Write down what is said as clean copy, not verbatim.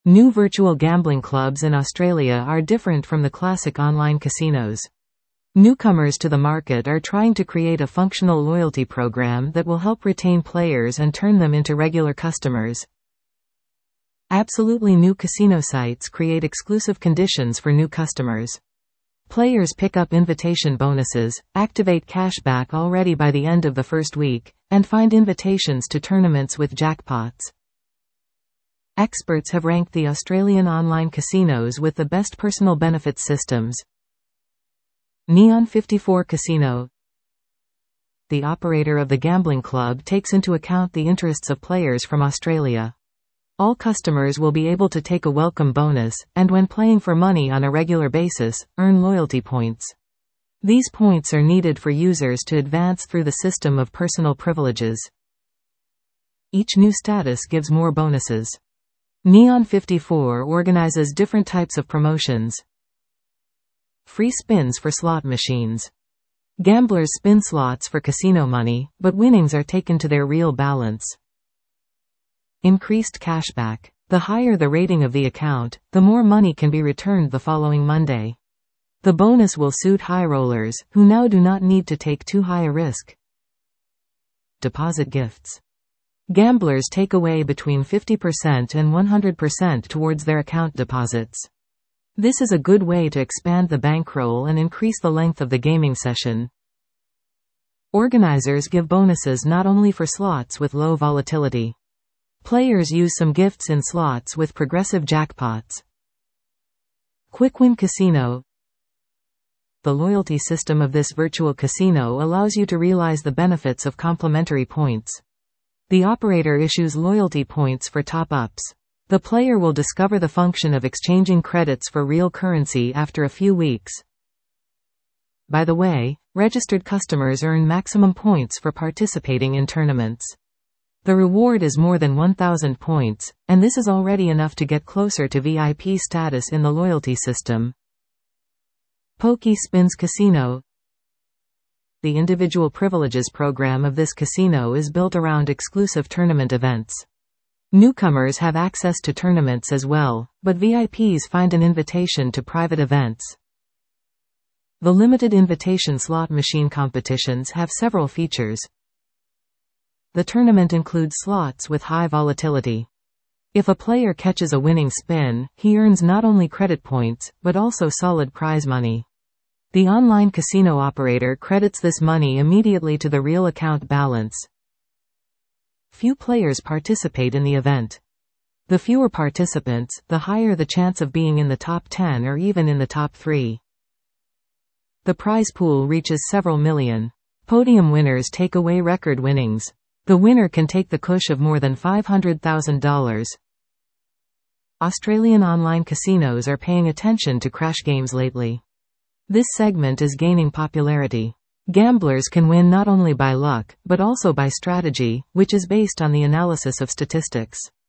New virtual gambling clubs in Australia are different from the classic online casinos. Newcomers to the market are trying to create a functional loyalty program that will help retain players and turn them into regular customers. Absolutely new casino sites create exclusive conditions for new customers. Players pick up invitation bonuses, activate cashback already by the end of the first week, and find invitations to tournaments with jackpots. Experts have ranked the Australian online casinos with the best personal benefits systems. Neon 54 Casino. The operator of the gambling club takes into account the interests of players from Australia. All customers will be able to take a welcome bonus, and when playing for money on a regular basis, earn loyalty points. These points are needed for users to advance through the system of personal privileges. Each new status gives more bonuses. Neon 54 organizes different types of promotions. Free spins for slot machines. Gamblers spin slots for casino money, but winnings are taken to their real balance. Increased cashback. The higher the rating of the account, the more money can be returned the following Monday. The bonus will suit high rollers, who now do not need to take too high a risk. Deposit gifts. Gamblers take away between 50% and 100% towards their account deposits. This is a good way to expand the bankroll and increase the length of the gaming session. Organizers give bonuses not only for slots with low volatility. Players use some gifts in slots with progressive jackpots. Quick Win Casino. The loyalty system of this virtual casino allows you to realize the benefits of complimentary points. The operator issues loyalty points for top-ups. The player will discover the function of exchanging credits for real currency after a few weeks. By the way, registered customers earn maximum points for participating in tournaments. The reward is more than 1,000 points, and this is already enough to get closer to VIP status in the loyalty system. Pokey Spins Casino. The individual privileges program of this casino is built around exclusive tournament events. Newcomers have access to tournaments as well, but VIPs find an invitation to private events. The limited invitation slot machine competitions have several features. The tournament includes slots with high volatility. If a player catches a winning spin, he earns not only credit points, but also solid prize money. The online casino operator credits this money immediately to the real account balance. Few players participate in the event. The fewer participants, the higher the chance of being in the top 10 or even in the top 3. The prize pool reaches several million. Podium winners take away record winnings. The winner can take the cush of more than $500,000. Australian online casinos are paying attention to crash games lately. This segment is gaining popularity. Gamblers can win not only by luck, but also by strategy, which is based on the analysis of statistics.